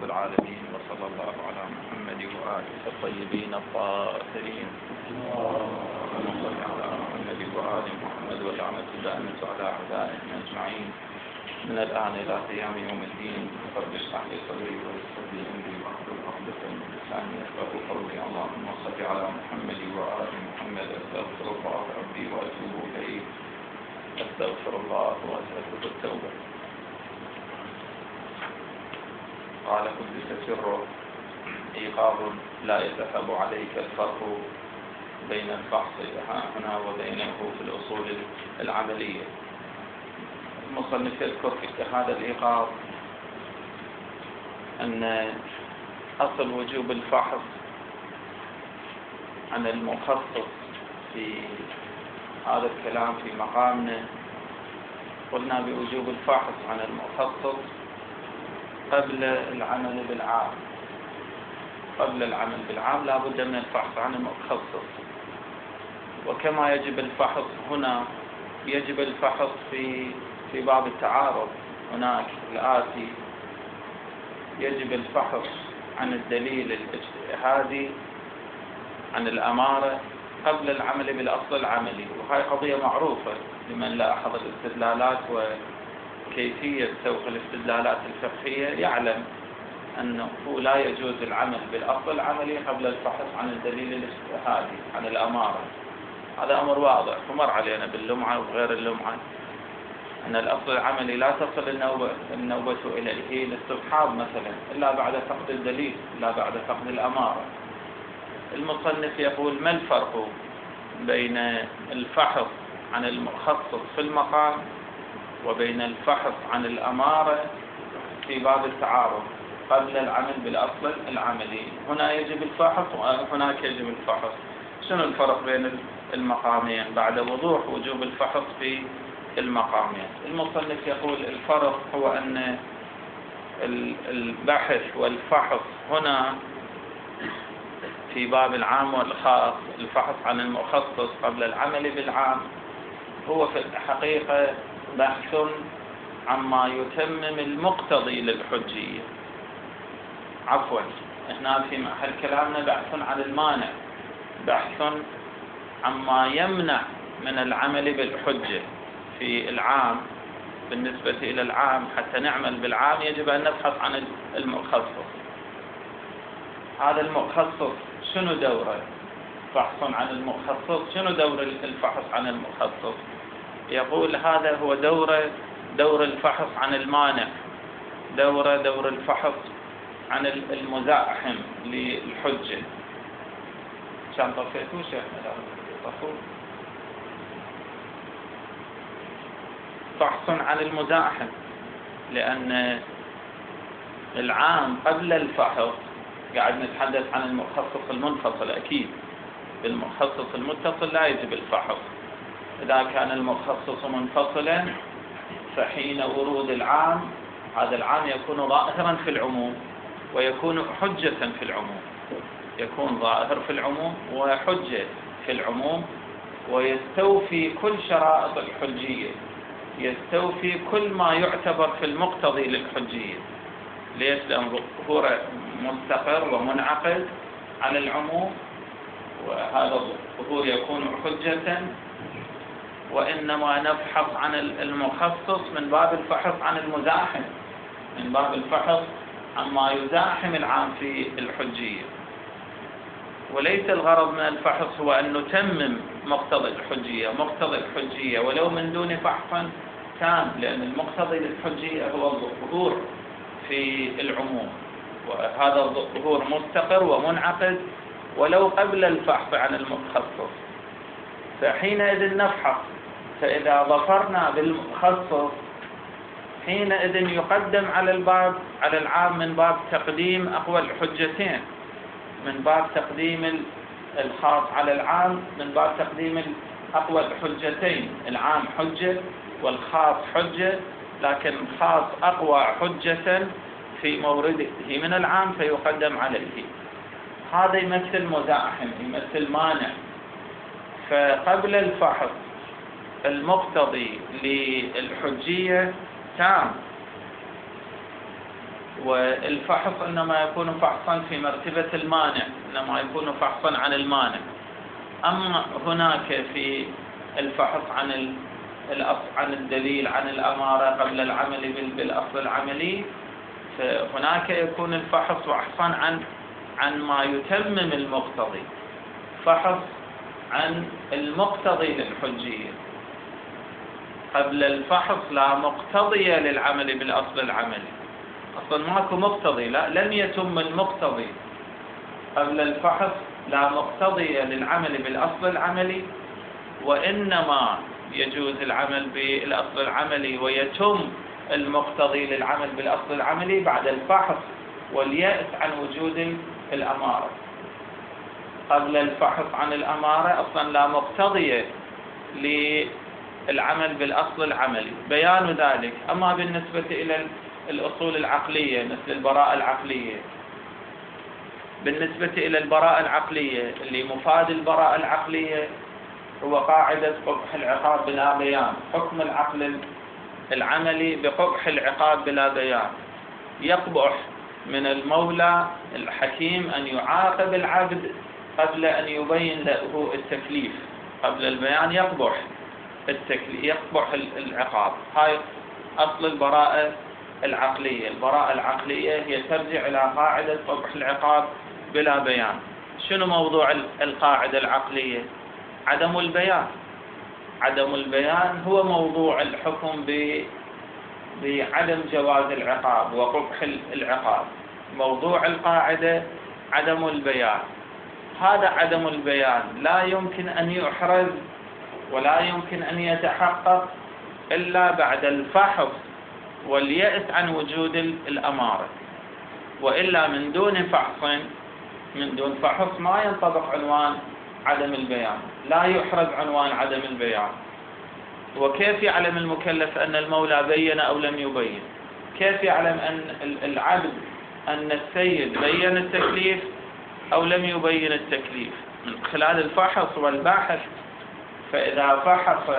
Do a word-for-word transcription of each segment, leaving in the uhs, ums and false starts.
العالمين، وصلى الله على محمد وآله الطيبين الطاهرين. اللهم صل على محمد وآل محمد واللعنة الدائمة على أعدائهم أجمعين من الآن إلى قيام يوم الدين. رب اشرح لي صدري ويسر لي أمري واحلل عقدة من لساني يفقهوا قولي. اللهم صل على محمد وآل محمد. أستغفر الله ربي وأتوب إليه. أستغفر الله وأسأله التوبة. قال قدس سره: إيقاظ لا يذهب عليك الفرق بين الفحص هنا وبينه في الأصول العملية. المصنف يذكر في هذا الإيقاظ أن أصل وجوب الفحص عن المخصص في هذا الكلام في مقامنا. قلنا بوجوب الفحص عن المخصص قبل العمل بالعام. قبل العمل بالعام لا بد من الفحص عن المخصص، وكما يجب الفحص هنا يجب الفحص في في باب التعارض. هناك الآتي: يجب الفحص عن الدليل الاجتهادي عن الأمارة قبل العمل بالأصل العملي، وهي قضية معروفة لمن لاحظ الاستدلالات وكيفية سوق الاستدلالات الفقهية يعلم أنه لا يجوز العمل بالأصل العملي قبل الفحص عن الدليل الاجتهادي عن الأمارة. هذا أمر واضح ومر علينا باللمعة وغير اللمعة، أن الأصل العملي لا تصل النوبة, النوبة إليه للاستصحاب مثلا إلا بعد فقد الدليل، إلا بعد فقد الأمارة. المصنف يقول: ما الفرق بين الفحص عن المخصص في المقام وبين الفحص عن الأمارة في باب التعارض قبل العمل بالأصل العملي؟ هنا يجب الفحص وهناك يجب الفحص. شنو الفرق بين المقامين بعد وضوح وجوب الفحص في المقامين؟ المصنف يقول: الفرق هو أن البحث والفحص هنا في باب العام والخاص، الفحص عن المخصص قبل العمل بالعام هو في الحقيقة بحث عما يتمم المقتضي للحجية. عفوا، احنا في محل كلامنا بحث عن المانع، بحث عما يمنع من العمل بالحجة. في العام بالنسبة إلى العام حتى نعمل بالعام يجب أن نبحث عن المخصص. هذا المخصص شنو دوره؟ فحص عن المخصص. شنو دور الفحص عن المخصص؟ يقول: هذا هو دور دور الفحص عن المانع، دور دور الفحص عن المزاحم للحجة. كان طفيتوا شيخنا؟ طفوا. فحص عن المزاحم، لأن العام قبل الفحص قاعد نتحدث عن المخصص المنفصل. أكيد بالمخصص المتصل لا يجب الفحص. إذا كان المخصص منفصلا فحين ورود العام هذا العام يكون ظاهرا في العموم ويكون حجة في العموم، يكون ظاهر في العموم وحجة في العموم، ويستوفي كل شرائط الحجية، يستوفي كل ما يعتبر في المقتضي للحجية. ليش؟ لأن ظهوره مستقر ومنعقد على العموم، وهذا الظهور يكون حجة. وإنما نبحث عن المخصص من باب الفحص عن المزاحم، من باب الفحص عما يزاحم العام في الحجية. وليس الغرض من الفحص هو أن نتمم مقتضى الحجية، مقتضى الحجية ولو من دون فحص تام، لأن المقتضي للحجية هو الظهور في العموم، وهذا الظهور مستقر ومنعقد ولو قبل الفحص عن المخصص. فحينئذ نفحص، فإذا ظفرنا بالمخصص حينئذ يقدم على الباب على العام من باب تقديم أقوى الحجتين، من باب تقديم الخاص على العام من باب تقديم أقوى الحجتين. العام حجة والخاص حجة، لكن الخاص أقوى حجة في مورده من العام فيقدم عليه. هذا يمثل مزاحم، يمثل مانع. فقبل الفحص المقتضي للحجية تام، والفحص إنما يكون فحصا في مرتبة المانع، إنما يكون فحصا عن المانع. أما هناك في الفحص عن عن الدليل عن الأمارة قبل العمل بالأصل العملي، فهناك يكون الفحص فحصا عن عن ما يتمم المقتضي، فحص عن المقتضي للحجية. قبل الفحص لا مقتضي للعمل بالأصل العملي، أصلا ماكو مقتضي، لا لم يتم المقتضي. قبل الفحص لا مقتضي للعمل بالأصل العملي، وإنما يجوز العمل بالأصل العملي ويتم المقتضي للعمل بالأصل العملي بعد الفحص واليأس عن وجود الأمارة. قبل الفحص عن الأمارة أصلا لا مقتضي للعمل بالأصل العملي، بيان ذلك. أما بالنسبة إلى الأصول العقلية مثل البراءة العقلية، بالنسبة إلى البراءة العقلية اللي مفاد البراءة العقلية هو قاعدة قبح العقاب بلا بيان، حكم العقل العملي بقبح العقاب بلا بيان. يقبح من المولى الحكيم أن يعاقب العبد قبل أن يبين له التكليف، قبل البيان يقبح التكليف، يقبح العقاب. هاي أصل البراءة العقلية. البراءة العقلية هي ترجع إلى قاعدة قبح العقاب بلا بيان. شنو موضوع القاعدة العقلية؟ عدم البيان. عدم البيان هو موضوع الحكم بعدم جواز العقاب وقبح العقاب. موضوع القاعدة عدم البيان. هذا عدم البيان لا يمكن أن يحرز ولا يمكن أن يتحقق إلا بعد الفحص واليأس عن وجود الأمارة، وإلا من دون فحص من دون فحص ما ينطبق عنوان عدم البيان، لا يحرز عنوان عدم البيان. وكيف يعلم المكلف أن المولى بين أو لم يبين؟ كيف يعلم أن العبد أن السيد بين التكليف أو لم يبين التكليف؟ من خلال الفحص والبحث. فإذا فحص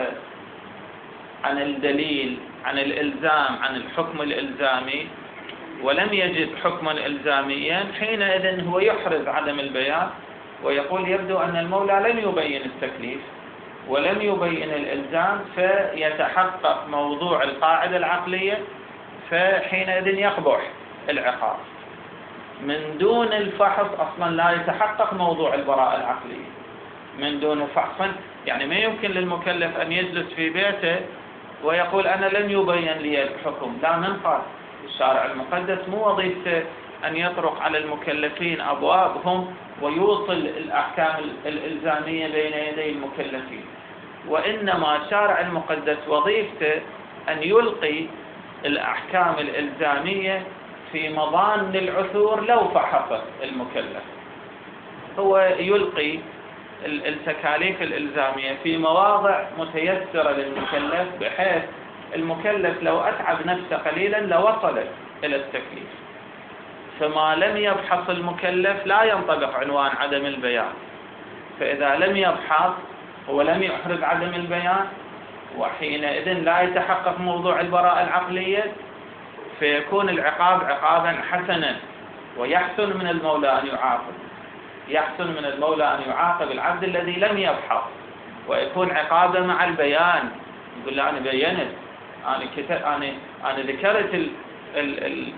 عن الدليل عن الإلزام عن الحكم الإلزامي ولم يجد حكما إلزاميا، حينئذ هو يحرز عدم البيان ويقول يبدو أن المولى لم يبين التكليف ولم يبين الإلزام، فيتحقق موضوع القاعدة العقلية، فحينئذ يقبح العقاب. من دون الفحص أصلا لا يتحقق موضوع البراءة العقلية. من دون فحص يعني ما يمكن للمكلف أن يجلس في بيته ويقول أنا لم يبين لي الحكم. لا، من قال؟ الشارع المقدس مو وظيفته أن يطرق على المكلفين أبوابهم ويوصل الأحكام الإلزامية بين يدي المكلفين، وإنما الشارع المقدس وظيفته أن يلقي الأحكام الإلزامية في مظان العثور لو فحص المكلف. هو يلقي التكاليف الإلزامية في مواضع متيسرة للمكلف، بحيث المكلف لو أتعب نفسه قليلا لوصل إلى التكليف. فما لم يبحث المكلف لا ينطبق عنوان عدم البيان. فإذا لم يبحث ولم يحرز عدم البيان، وحينئذ لا يتحقق موضوع البراءة العقلية، فيكون العقاب عقابا حسنا، ويحسن من المولى أن يعاقب يحسن من المولى أن يعاقب العبد الذي لم يبحث، ويكون عقابه مع البيان. يقول له أنا بينت، أنا كتب أنا أنا ذكرت ال ال ال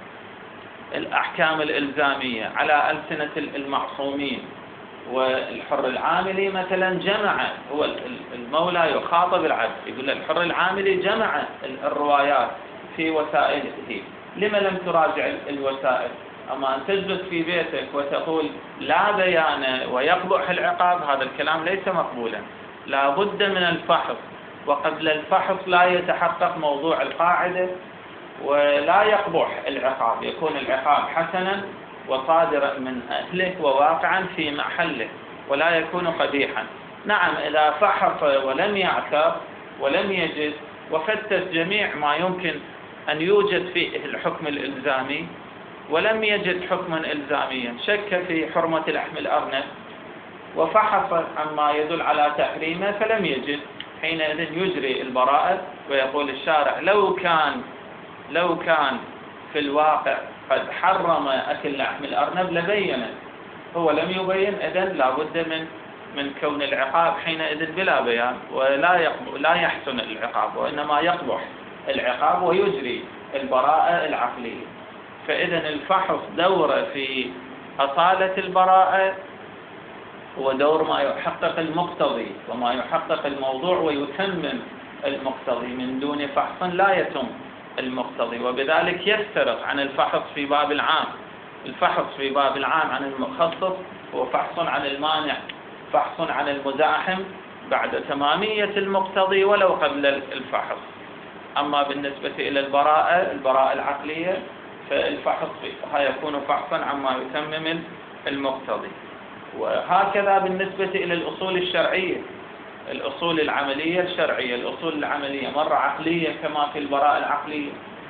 الأحكام الإلزامية على ألسنة المعصومين. والحر العاملي مثلا جمع، هو المولى يخاطب العبد يقول الحر العاملي جمع الروايات في وسائله، لما لم تراجع الوسائل؟ أما أن تجلس في بيتك وتقول لا بيان ويقبح العقاب، هذا الكلام ليس مقبولا. لا بد من الفحص، وقبل الفحص لا يتحقق موضوع القاعدة ولا يقبح العقاب، يكون العقاب حسنا وصادرا من أهله وواقعا في محله، ولا يكون قبيحا. نعم، إذا فحص ولم يعثر ولم يجد وفتش جميع ما يمكن أن يوجد فيه الحكم الإلزامي ولم يجد حكما إلزاميا، شك في حرمة لحم الأرنب وفحص عما يدل على تحريمه فلم يجد، حينئذ يجري البراءة ويقول الشارع لو كان لو كان في الواقع قد حرم أكل لحم الأرنب لبين، هو لم يبين، إذن لا بد من من كون العقاب حينئذ بلا بيان، ولا لا يحسن العقاب، وإنما يقبح العقاب ويجري البراءة العقلية. فإذن الفحص دوره في أصالة البراءة ودور ما يحقق المقتضي وما يحقق الموضوع ويتمم المقتضي، من دون فحص لا يتم المقتضي، وبذلك يفترق عن الفحص في باب العام. الفحص في باب العام عن المخصص هو فحص عن المانع، فحص عن المزاحم بعد تمامية المقتضي ولو قبل الفحص. أما بالنسبة إلى البراءة البراءة العقلية فالفحص فيها يكون فحصا عما يتمم المقتضي. وهكذا بالنسبة إلى الأصول الشرعية، الأصول العملية الشرعية، الأصول العملية مرة عقلية كما في البراءة العقلية،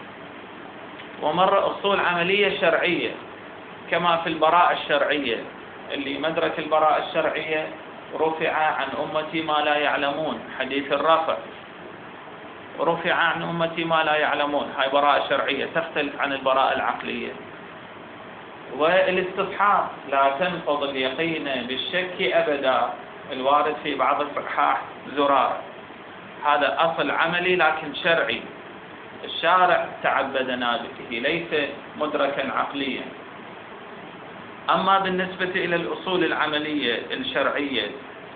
ومرة أصول عملية شرعية كما في البراءة الشرعية. اللي مدرك البراءة الشرعية رفع عن أمتي ما لا يعلمون، حديث الرفع، رفع عن أمتي ما لا يعلمون، هاي براءة شرعية تختلف عن البراءة العقلية. والاستصحاب لا تنقض اليقين بالشك أبدا، الوارد في بعض الصحاح زرار، هذا أصل عملي لكن شرعي، الشارع تعبدنا به، ليس مدركا عقليا. أما بالنسبة إلى الأصول العملية الشرعية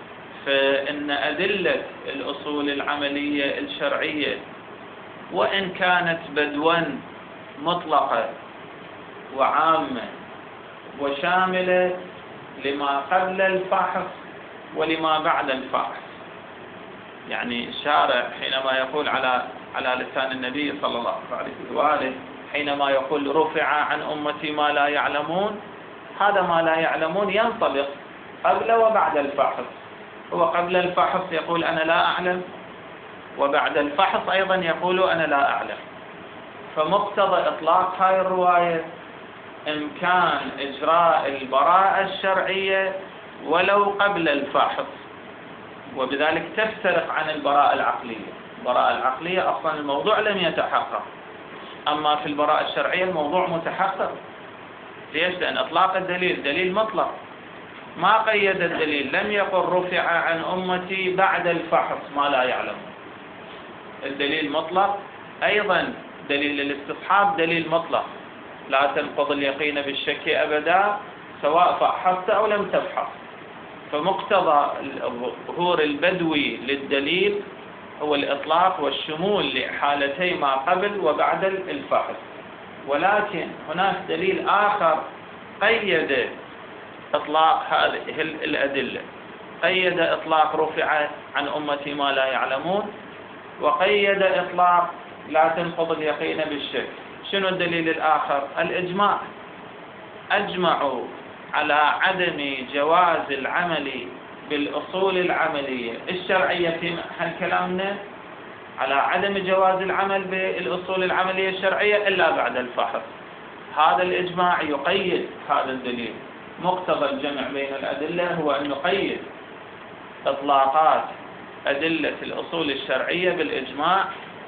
فإن أدلة الأصول العملية الشرعية وإن كانت بدوا مطلقة وعامة وشاملة لما قبل الفحص ولما بعد الفحص، يعني الشارع حينما يقول على على لسان النبي صلى الله عليه وآله حينما يقول رفع عن أمتي ما لا يعلمون، هذا ما لا يعلمون ينطبق قبل وبعد الفحص. هو قبل الفحص يقول أنا لا أعلم، وبعد الفحص أيضا يقول أنا لا أعلم. فمقتضى إطلاق هاي الرواية إمكان إجراء البراءة الشرعية ولو قبل الفحص، وبذلك تفترق عن البراءة العقلية. البراءة العقلية أصلا الموضوع لم يتحقق، أما في البراءة الشرعية الموضوع متحقق. ليش؟ لأن إطلاق الدليل دليل مطلق، ما قيد الدليل، لم يقل رفع عن أمتي بعد الفحص ما لا يعلمون، الدليل مطلق. أيضا دليل الاستصحاب دليل مطلق، لا تنقض اليقين بالشك أبدا سواء فحصت أو لم تفحص. فمقتضى ظهور البدوي للدليل هو الإطلاق والشمول لحالتي ما قبل وبعد الفحص. ولكن هناك دليل آخر قيد إطلاق هذه الأدلة، قيد إطلاق رفع عن أمتي ما لا يعلمون، وقيد إطلاق لا تنقض اليقين بالشك. شنو الدليل الآخر؟ الإجماع، أجمعوا على عدم جواز العمل بالأصول العملية الشرعية في محل كلامنا، على عدم جواز العمل بالأصول العملية الشرعية إلا بعد الفحص. هذا الإجماع يقيد هذا الدليل. مقتضى الجمع بين الأدلة هو أن نقيد إطلاقات أدلة الأصول الشرعية بالإجماع،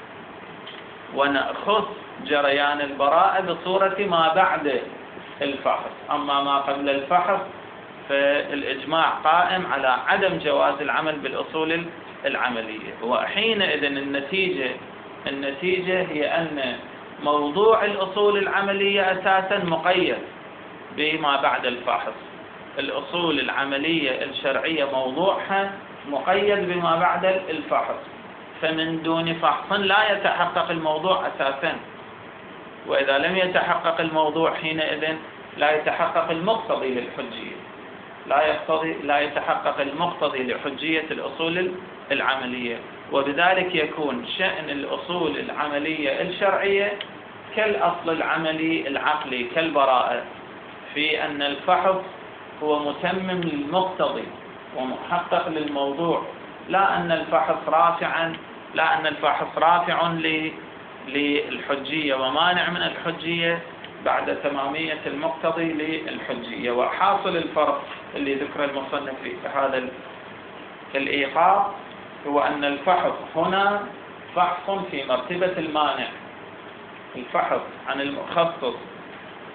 ونأخذ جريان البراءة بصورة ما بعد الفحص. أما ما قبل الفحص فالإجماع قائم على عدم جواز العمل بالأصول العملية. وحينئذ النتيجة النتيجة هي أن موضوع الأصول العملية أساسا مقيد بما بعد الفحص. الأصول العملية الشرعية موضوعها مقيد بما بعد الفحص، فمن دون فحص لا يتحقق الموضوع أساسا. وإذا لم يتحقق الموضوع حينئذ لا يتحقق المقتضي للحجية، لا يقتضي لا يتحقق المقتضي لحجية الأصول العملية. وبذلك يكون شأن الأصول العملية الشرعية كالأصل العملي العقلي كالبراءة، في أن الفحص هو متمم للمقتضي ومحقق للموضوع، لا أن الفحص رافعا لا أن الفحص رافع للحجية ومانع من الحجية بعد تمامية المقتضي للحجية. وحاصل الفرق اللي ذكر المصنف في هذا الإيقاع هو أن الفحص هنا فحص في مرتبة المانع. الفحص عن المخصص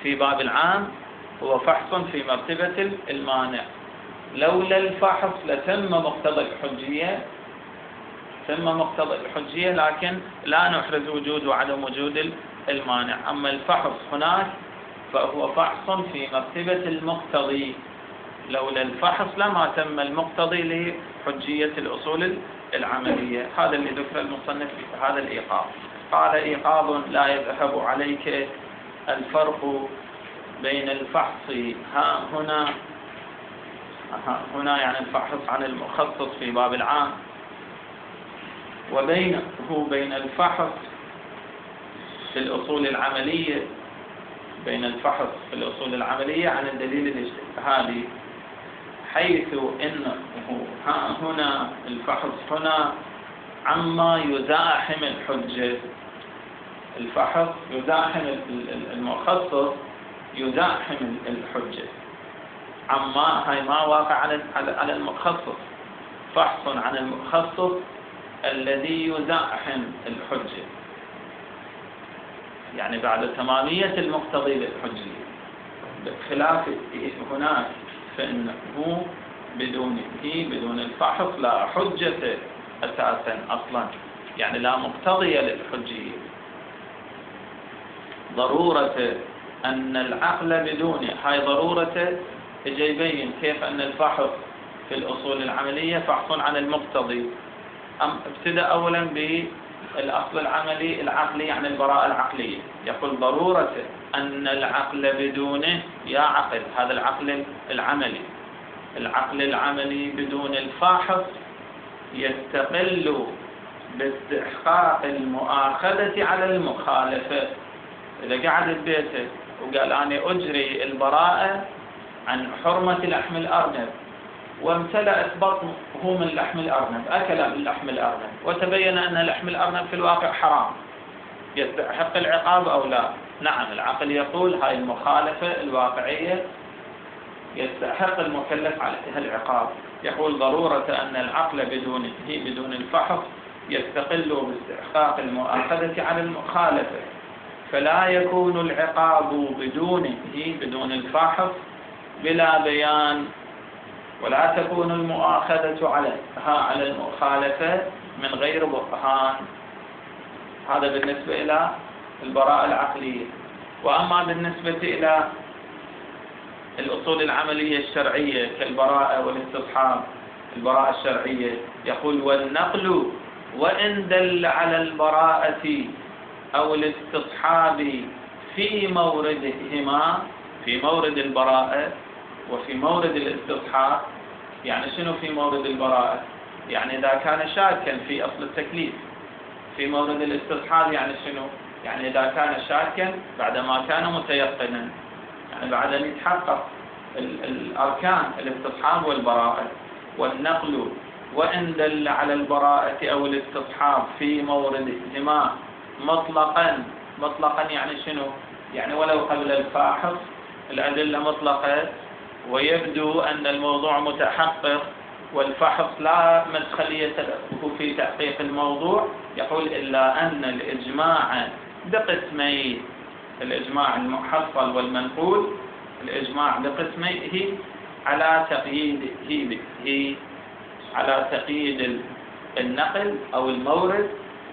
في باب العام هو فحص في مرتبة المانع. لولا الفحص لتم مقتضى الحجية ثم مقتضى الحجية، لكن لا نحرز وجود وعدم وجود المانع. أما الفحص هناك فهو فحص في مرتبة المقتضي، لولا الفحص لما تم المقتضي لحجية الأصول العملية. هذا اللي ذكر المصنف في هذا الإيقاظ. قال: إيقاظ لا يذهب عليك الفرق بين الفحص ها هنا ها هنا يعني الفحص عن المخصص في باب العام، وبينه بين الفحص في الأصول العملية بين الفحص في الأصول العملية عن الدليل الاجتهادي، حيث إنه ها هنا الفحص هنا عما يزاحم الحجة. الفحص يزاحم المخصص يزاحم الحجة، عما هاي ما واقع على على المخصص، فحص عن المخصص الذي يزاحم الحجة، يعني بعد تمامية المقتضي للحجية. بخلاف هناك فإنه بدونه بدون الفحص لا حجة أساسا أصلا، يعني لا مقتضي للحجية. ضرورة أن العقل بدونه، هاي ضرورة يجي يبين كيف أن الفحص في الأصول العملية فحص عن المقتضي. ابتدأ أولا بالأصل العملي العقلي، يعني البراءة العقلية. يقول: ضرورة أن العقل بدونه، يا عقل، هذا العقل العملي، العقل العملي بدون الفاحص يستقل باستحقاق المؤاخذة على المخالفة. إذا قعد ببيته وقال: أنا أجري البراءة عن حرمة لحم الأرنب، وامتلأت بطنه من لحم الأرنب، أكل من لحم الأرنب، وتبين أن لحم الأرنب في الواقع حرام، يستحق العقاب أو لا؟ نعم، العقل يقول هاي المخالفة الواقعية يستحق المكلف عليها العقاب. يقول: ضرورة أن العقل بدون بدون الفحص يستقل باستحقاق المؤاخذة على المخالفة، فلا يكون العقاب بدونه بدون الفحص بلا بيان، ولا تكون المؤاخذة عليها على المخالفة من غير برهان. هذا بالنسبة إلى البراءة العقلية. وأما بالنسبة إلى الأصول العملية الشرعية كالبراءة والاستصحاب، البراءة الشرعية يقول: والنقل وإن دل على البراءة أو الاستصحاب في موردهما، في مورد البراءة وفي مورد الاستصحاب. يعني شنو في مورد البراءة؟ يعني إذا كان شاكا في أصل التكليف. في مورد الاستصحاب يعني شنو؟ يعني إذا كان شاكا بعدما كان متيقنا، يعني بعد أن يتحقق الأركان الاستصحاب والبراءة. والنقل وإن دل على البراءة أو الاستصحاب في موردهما مطلقا. مطلقا يعني شنو؟ يعني ولو قبل الفاحص الأدلة مطلقة، ويبدو أن الموضوع متحقق والفحص لا مدخلية له في تحقيق الموضوع. يقول: إلا أن الإجماع بقسميه، الإجماع المحصل والمنقول، الإجماع بقسميه على تقييده به، على تقييد النقل أو المورد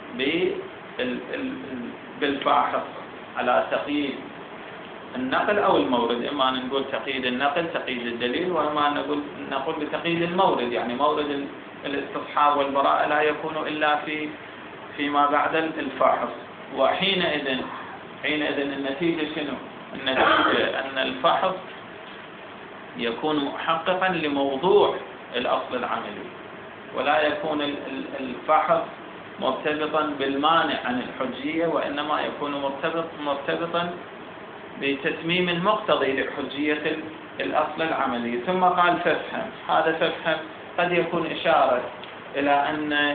بالفاحص، على تقييد النقل أو المورد. إما أن نقول تقييد النقل تقييد الدليل، وإما أن نقول نقول بتقييد المورد، يعني مورد الاستصحاب والبراءة لا يكون إلا في فيما بعد الفاحص. وحينئذ حينئذ النتيجة شنو؟ النتيجة أن الفحص يكون محققا لموضوع الأصل العملي، ولا يكون الفحص مرتبطا بالمانع عن الحجية، وإنما يكون مرتبط مرتبطا بتتميم المقتضي لحجية الأصل العملي. ثم قال: فافهم. هذا فافهم قد يكون إشارة إلى أن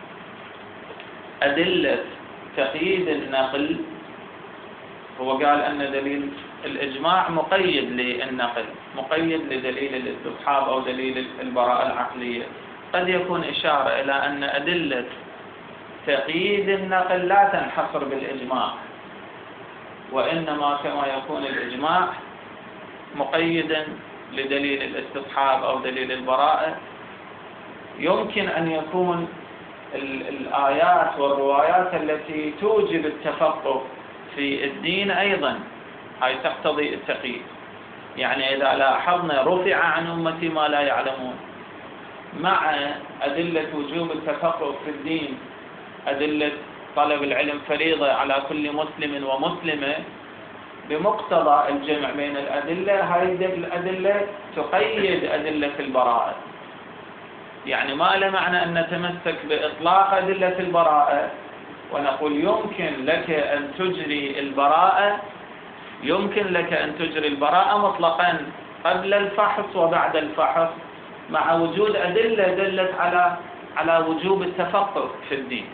أدلة تقييد النقل، هو قال أن دليل الإجماع مقيد للنقل، مقيد لدليل الاستصحاب أو دليل البراءة العقلية. قد يكون إشارة إلى أن أدلة تقييد النقل لا تنحصر بالإجماع، وإنما كما يكون الإجماع مقيدا لدليل الاستصحاب أو دليل البراءة، يمكن أن يكون الآيات والروايات التي توجب التفقه في الدين أيضا هاي تقتضي التقييد. يعني إذا لاحظنا رفع عن أمتي ما لا يعلمون، مع أدلة وجوب التفقه في الدين، أدلة طلب العلم فريضة على كل مسلم ومسلمة، بمقتضى الجمع بين الأدلة هاي الأدلة تقيد أدلة البراءة. يعني ما له معنى أن نتمسك بإطلاق أدلة البراءة ونقول يمكن لك أن تجري البراءة، يمكن لك أن تجري البراءة مطلقا قبل الفحص وبعد الفحص، مع وجود أدلة دلت على على وجوب التفقه في الدين.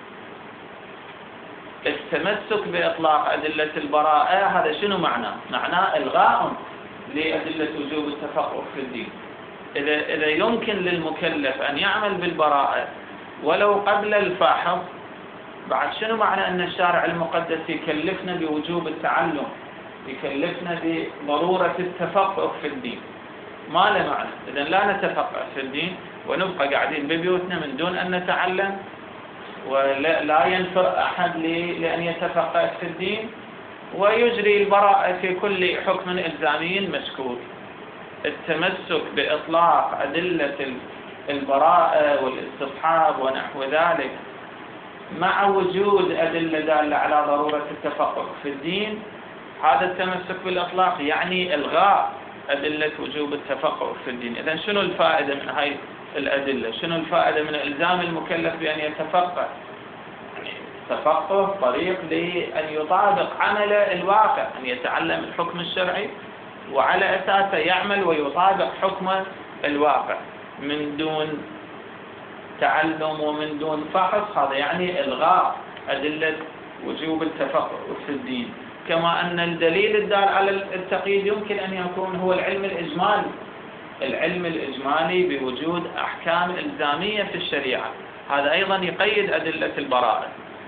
التمسك بإطلاق أدلة البراءة هذا شنو معناه؟ معناه إلغاء لأدلة وجوب التفقه في الدين. إذا إذا يمكن للمكلف أن يعمل بالبراءة ولو قبل الفحص، بعد شنو معنى أن الشارع المقدس يكلفنا بوجوب التعلم، يكلفنا بضرورة التفقه في الدين؟ ما له معنى. إذن لا نتفقه في الدين ونبقى قاعدين ببيوتنا من دون أن نتعلم، ولا ينفر أحد لأن يتفقه في الدين، ويجري البراءة في كل حكم إلزامي مشكوك. التمسك بإطلاق أدلة البراءة والاستصحاب ونحو ذلك مع وجود أدلة دالة على ضرورة التفقه في الدين، هذا التمسك بالإطلاق يعني إلغاء أدلة وجوب التفقه في الدين. إذن شنو الفائدة من هاي الأدلة؟ شنو الفائدة من إلزام المكلف بأن يتفقه؟ تفقه طريق لأن يطابق عمل الواقع، أن يتعلم الحكم الشرعي وعلى أساسه يعمل ويطابق حكم الواقع من دون تعلم ومن دون فحص. هذا يعني إلغاء أدلة وجوب التفقه في الدين. كما أن الدليل الدال على التقييد يمكن أن يكون هو العلم الإجمالي، العلم الإجمالي بوجود أحكام إلزامية في الشريعة، هذا أيضا يقيد أدلة البراءة.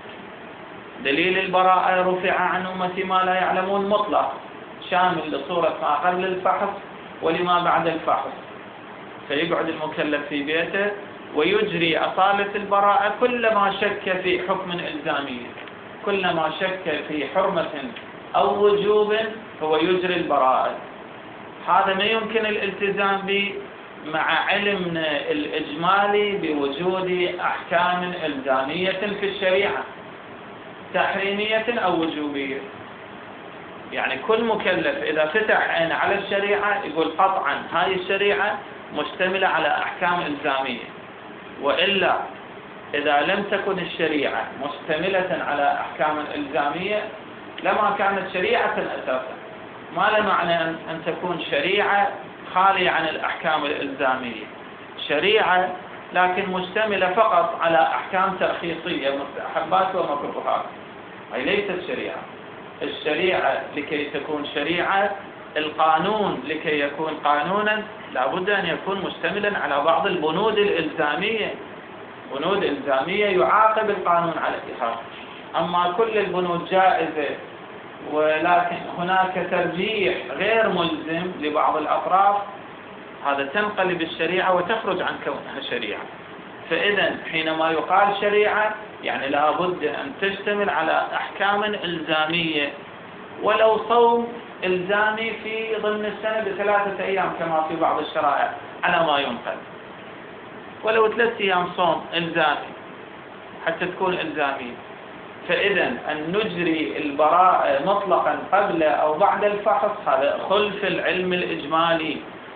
دليل البراءة رفع عن أمتي ما لا يعلمون مطلق، شامل لصورة ما قبل الفحص ولما بعد الفحص، فيقعد المكلف في بيته ويجري أصالة البراءة كلما شك في حكم إلزامي، كلما شك في حرمة أو وجوب هو يجري البراءة. هذا ما يمكن الالتزام به مع علمنا الإجمالي بوجود أحكام إلزامية في الشريعة تحريمية أو وجوبية. يعني كل مكلف إذا فتح عين على الشريعة يقول قطعا هاي الشريعة مشتملة على أحكام إلزامية، وإلا إذا لم تكن الشريعة مشتملة على أحكام إلزامية لما كانت شريعة أساسا. ما له معنى أن تكون شريعة خالية عن الأحكام الإلزامية، شريعة لكن مشتملة فقط على أحكام ترخيصية مستحبات ومكروهات، هي ليست شريعة. الشريعة لكي تكون شريعة، القانون لكي يكون قانونا لابد أن يكون مشتملا على بعض البنود الإلزامية، بنود إلزامية يعاقب القانون عليها. أما كل البنود جائزة ولكن هناك ترجيح غير ملزم لبعض الأطراف، هذا تنقلب الشريعة وتخرج عن كونها شريعة. فإذا حينما يقال شريعة يعني لابد أن تشتمل على أحكام إلزامية، ولو صوم إلزامي في ضمن السنة بثلاثة أيام كما في بعض الشرائع على ما ينقل، ولو ثلاثة أيام صوم إلزامي حتى تكون إلزامية. فإذا أن نجري البراءة مطلقا قبل أو بعد الفحص هذا خلف العلم الإجمالي،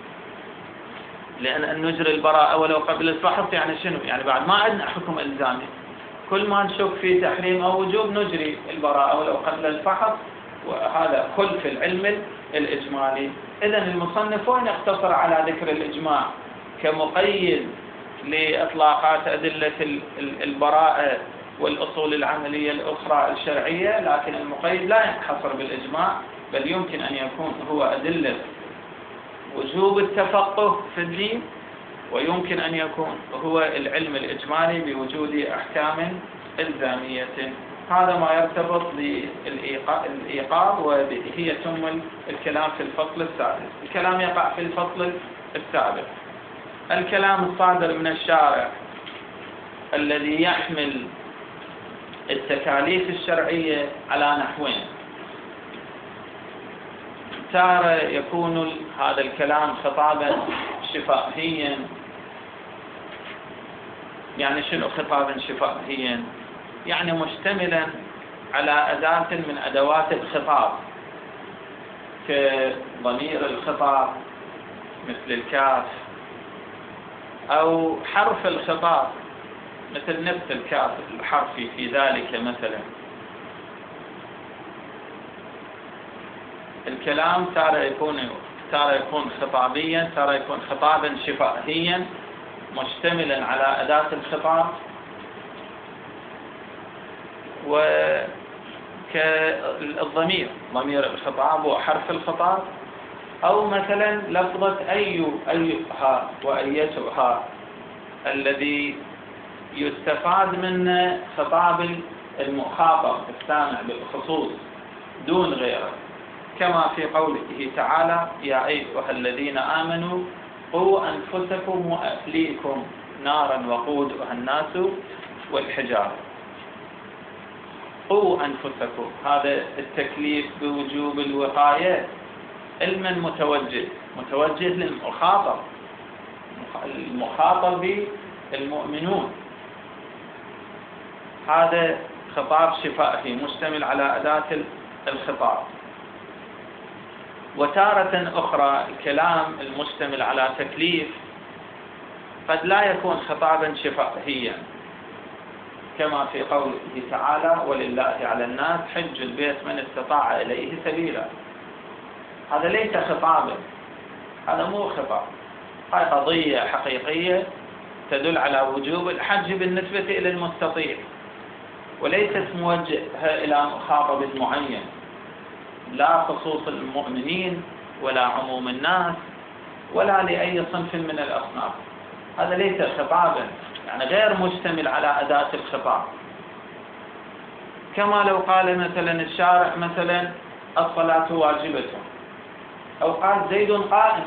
لأن أن نجري البراءة ولو قبل الفحص يعني شنو؟ يعني بعد ما عندنا حكم إلزامي، كل ما نشك في تحريم أو وجوب نجري البراءة ولو قبل الفحص، وهذا خلف العلم الإجمالي. إذن المصنفون اقتصر على ذكر الإجماع كمقيد لإطلاقات أدلة البراءة والأصول العملية الأخرى الشرعية، لكن المقيد لا ينحصر بالإجماع، بل يمكن أن يكون هو أدلة وجوب التفقه في الدين، ويمكن أن يكون هو العلم الإجمالي بوجود أحكام إلزامية هذا ما يرتبط بالإيقاظ، وهي ثم الكلام في الفصل السادس. الكلام يقع في الفصل السابع. الكلام الصادر من الشارع الذي يحمل التكاليف الشرعية على نحوين. تارة يكون هذا الكلام خطابا شفاهيا. يعني شنو خطابا شفاهيا؟ يعني مشتملا على أداة من أدوات الخطاب كضمير الخطاب مثل الكاف، أو حرف الخطاب مثل نفس الكاف الحرفي في ذلك مثلا. الكلام تارة يكون تارة يكون خطابيا، تارة يكون خطابا شفاهيا مشتملا على أداة الخطاب وكالضمير، ضمير الخطاب وحرف الخطاب، أو مثلا لفظة أي أيها وأيتها الذي يستفاد منه خطاب المخاطب السامع بالخصوص دون غيره، كما في قوله تعالى: يا أيها الذين آمنوا قوا أنفسكم وأهليكم نارا وقودها الناس والحجارة. قوا أنفسكم، هذا التكليف بوجوب الوقاية علما متوجه متوجه للمخاطب، المخاطب المؤمنون. هذا خطاب شفاهي مشتمل على أداة الخطاب. وتارة أخرى الكلام المشتمل على تكليف قد لا يكون خطابا شفاهيا، كما في قوله تعالى: ولله على الناس حج البيت من استطاع إليه سبيلا. هذا ليس خطابا، هذا مو خطاب، هاي قضية حقيقية تدل على وجوب الحج بالنسبة إلى المستطيع، وليست موجهة إلى مخاطب معين، لا خصوص المؤمنين ولا عموم الناس ولا لأي صنف من الأصناف. هذا ليس خطابا، يعني غير مشتمل على أداة الخطاب. كما لو قال مثلا الشارع مثلا: الصلاة واجبة، أو قال: زيد قائم،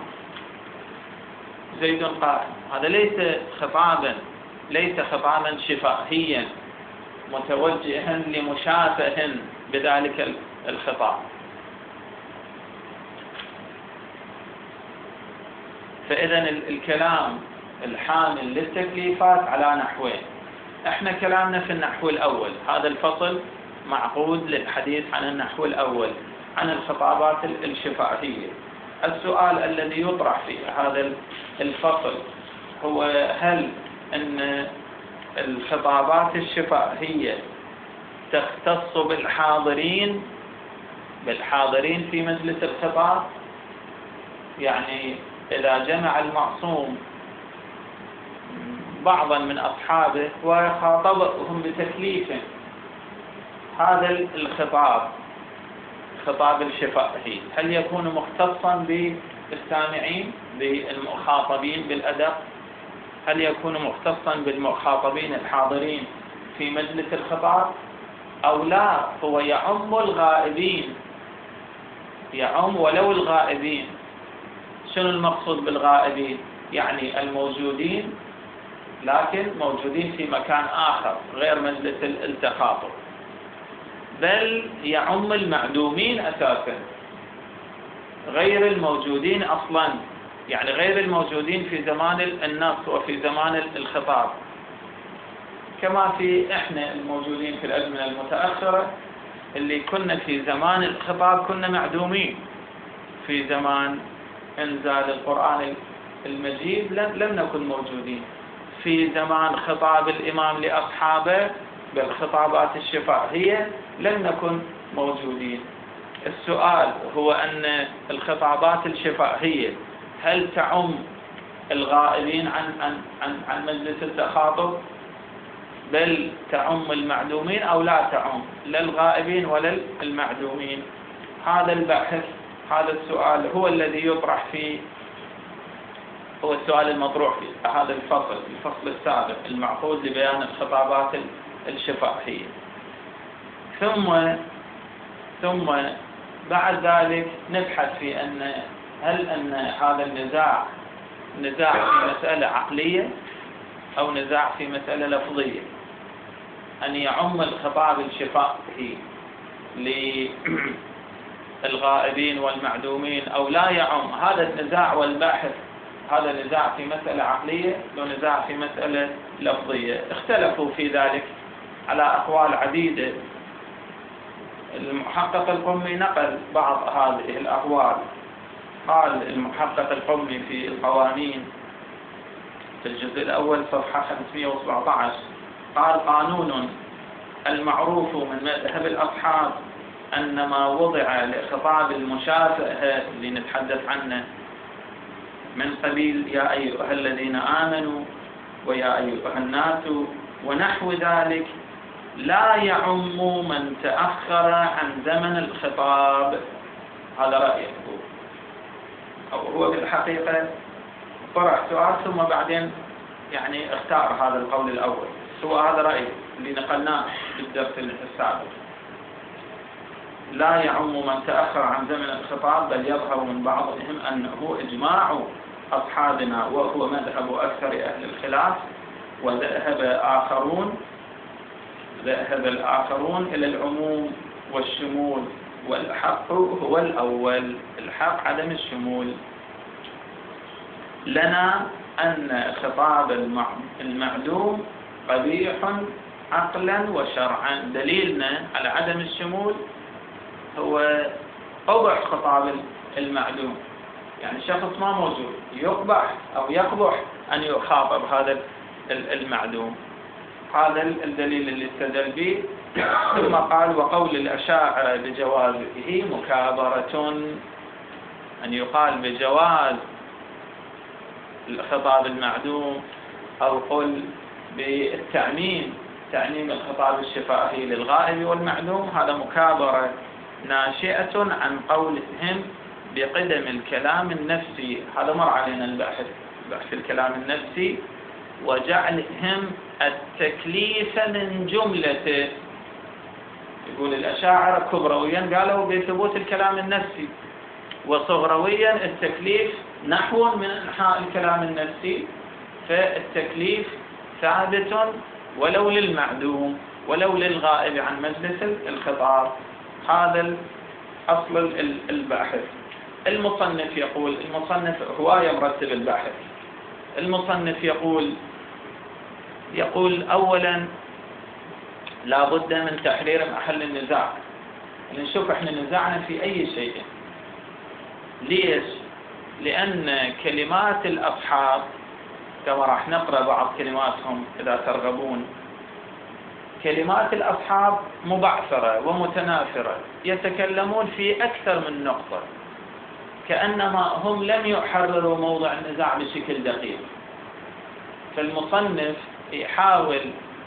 زيد قائم. هذا ليس خطابا، ليس خطابا شفاهيا متوجها لمشافه بذلك الخطاب. فإذا الكلام الحامل للتكليفات على نحوين. احنا كلامنا في النحو الأول، هذا الفصل معقود للحديث عن النحو الأول، عن الخطابات الشفاهية. السؤال الذي يطرح في هذا الفصل هو: هل أن الخطابات الشفاهية تختص بالحاضرين بالحاضرين في مجلس الخطاب؟ يعني إذا جمع المعصوم بعضا من أصحابه وخاطبهم بتكليف، هذا الخطاب خطاب الشفاهي هل يكون مختصا بالسامعين بالمخاطبين بالأدب؟ هل يكون مختصا بالمخاطبين الحاضرين في مجلس الخطاب، أو لا هو يعم الغائبين، يعم ولو الغائبين؟ شنو المقصود بالغائبين؟ يعني الموجودين لكن موجودين في مكان آخر غير مجلس التخاطب، بل يعم المعدومين أساسا، غير الموجودين أصلا، يعني غير الموجودين في زمان النص وفي زمان الخطاب، كما في إحنا الموجودين في الأزمنة المتأخرة اللي كنا في زمان الخطاب كنا معدومين. في زمان إنزال القرآن المجيد لم نكن موجودين. في زمان خطاب الإمام لأصحابه بالخطابات الشفاهية لم نكن موجودين. السؤال هو أن الخطابات الشفاهية هل تعم الغائبين عن عن عن, عن مجلس التخاطب، بل تعم المعدومين، أو لا تعم لا الغائبين ولا المعدومين؟ هذا البحث، هذا السؤال هو الذي يطرح في هو السؤال المطروح في هذا الفصل، الفصل السابق المعقود لبيان الخطابات الشفاهية. ثم ثم بعد ذلك نبحث في أن هل أن هذا النزاع نزاع في مسألة عقلية أو نزاع في مسألة لفظية، أن يعم الخطاب الشفائي للغائبين والمعدومين أو لا يعم. هذا النزاع والباحث، هذا نزاع في مسألة عقلية ونزاع في مسألة لفظية. اختلفوا في ذلك على أقوال عديدة. المحقق القمي نقل بعض هذه الأقوال. قال المحقق القمي في القوانين في الجزء الأول صفحة خمسمئة وسبعة عشر قال: قانون المعروف من مذهب الأصحاب أن ما وضع لخطاب المشافهة اللي نتحدث عنه من قبيل يا أيها الذين آمنوا ويا أيها الناس ونحو ذلك لا يعم من تأخر عن زمن الخطاب. هذا رأيه أو هو بالحقيقة طرح سؤال ثم بعدين يعني اختار هذا القول الأول. هو هذا رأيه اللي نقلناه بالدرس السابق. لا يعم من تأخر عن زمن الخطاب، بل يظهر من بعضهم أنه إجماع أصحابنا وهو مذهب أكثر أهل الخلاف، وذهب آخرون ذهب الآخرون إلى العموم والشمول، والحق هو الأول، الحق عدم الشمول. لنا أن خطاب المعدوم قبيح عقلا وشرعا. دليلنا على عدم الشمول هو قبح خطاب المعدوم، يعني شخص ما موجود يقبح أو يقبح أن يخاطب هذا المعدوم. هذا الدليل اللي استدل به. ثم قال: وقول الأشاعرة بجوازه مكابرة، أن يقال بجواز الخطاب المعدوم أو قل بالتعميم، تعميم الخطاب الشفائي للغائب والمعدوم، هذا مكابرة ناشئة عن قولهم بقدم الكلام النفسي. هذا مر علينا البحث بحث الكلام النفسي، وجعلهم التكليف من جملته. يقول الأشاعرة كبرويا قالوا بثبوت الكلام النفسي، وصغرويا التكليف نحو من أنحاء الكلام النفسي، فالتكليف ثابت ولو للمعدوم ولو للغائب عن مجلس الخطاب. هذا أصل الباحث. المصنف يقول، المصنف هواية مرتب الباحث. المصنف يقول يقول أولا لا بد من تحرير محل النزاع. نشوف احنا نزعنا في أي شيء. ليش؟ لأن كلمات الأصحاب كما راح نقرأ بعض كلماتهم إذا ترغبون، كلمات الأصحاب مبعثرة ومتناثرة، يتكلمون في أكثر من نقطة، كأنما هم لم يحرروا موضع النزاع بشكل دقيق. فالمصنف يحاول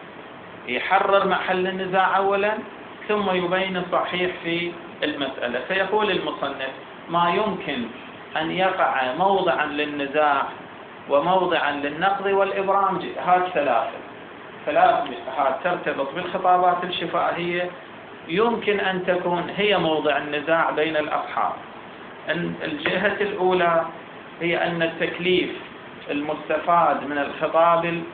يحرر محل النزاع أولا ثم يبين الصحيح في المسألة. فيقول المصنف: ما يمكن أن يقع موضعا للنزاع وموضعا للنقض والإبرام جهات ثلاثة ثلاث جهات ترتبط بالخطابات الشفائية يمكن أن تكون هي موضع النزاع بين الأصحاب. أن الجهة الأولى هي أن التكليف المستفاد من الخطاب